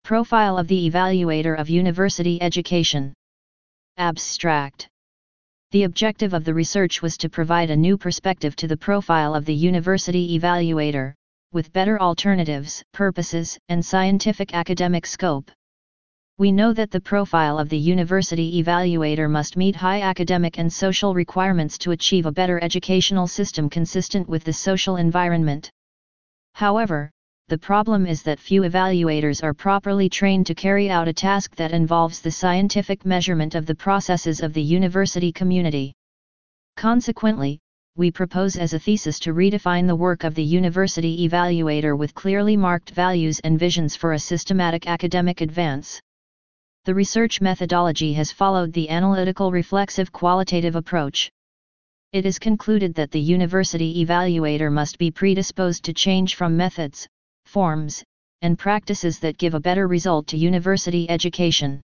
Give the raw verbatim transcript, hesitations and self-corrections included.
Profile of the Evaluator of University Education. Abstract. The objective of the research was to provide a new perspective to the profile of the university evaluator, with better alternatives, purposes, and scientific academic scope. We know that the profile of the university evaluator must meet high academic and social requirements to achieve a better educational system consistent with the social environment. However, the problem is that few evaluators are properly trained to carry out a task that involves the scientific measurement of the processes of the university community. Consequently, we propose as a thesis to redefine the work of the university evaluator with clearly marked values and visions for a systematic academic advance. The research methodology has followed the analytical reflexive qualitative approach. It is concluded that the university evaluator must be predisposed to change from methods, forms, and practices that give a better result to university education.